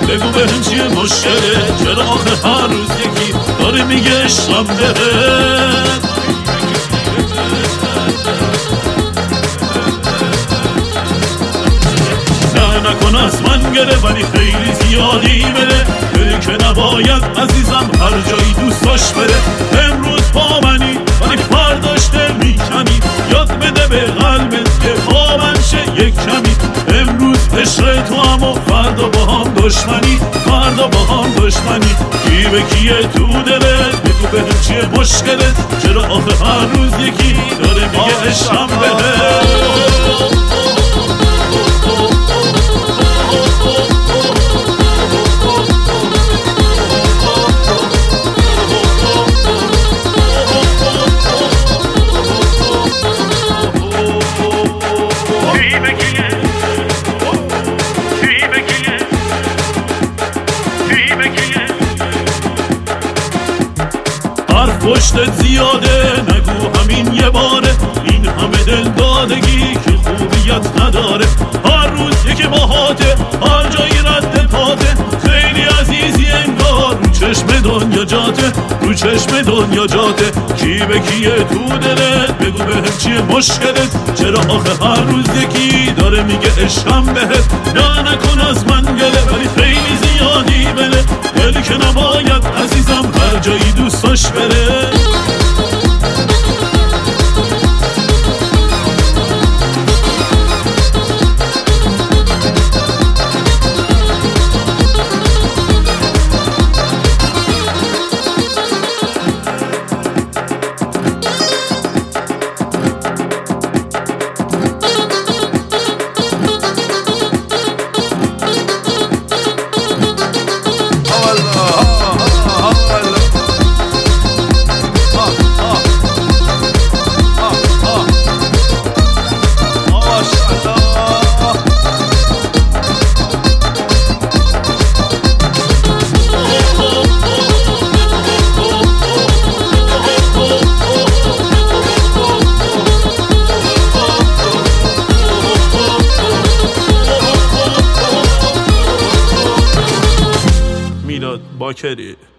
بگو بهم چیه مشکله، چرا آخه هر روز یکی داره میگه عشقم بهت. نه نکن از من گله ولی خیلی زیادی بده، بده که نباید عزیزم هر جایی دوست داشت بره. امروز با منی ولی فرداش دل میکنی، یاد بده به قلبت که با من شه یک کمی. امروز عشق تو هم و فردا با هم دشمنی، فردا با هم دشمنی. کی به کیه تو دلت، بگو بهم چیه مشکلت، چرا آخه هر روز یکی داره میگه عشقم بهت. حرف پشتت زیاده، نگو همین یه باره، این همه دل دادگی که خوبیت نداره. هر روز یکی باهاته، هر جایی رد پاته، خیلی عزیزی انگار رو چشم دنیا جاته، رو چشم دنیا جاته. کی به کیه تو دلت، بگو بهم چیه مشکلت، چرا آخه هر روز یکی داره میگه عشقم بهت. نه نکن از من گله ولی خیلی زیادی بله، دلی که نباید عزیزم هر جایی دوست داشت بره. میلاد باکری.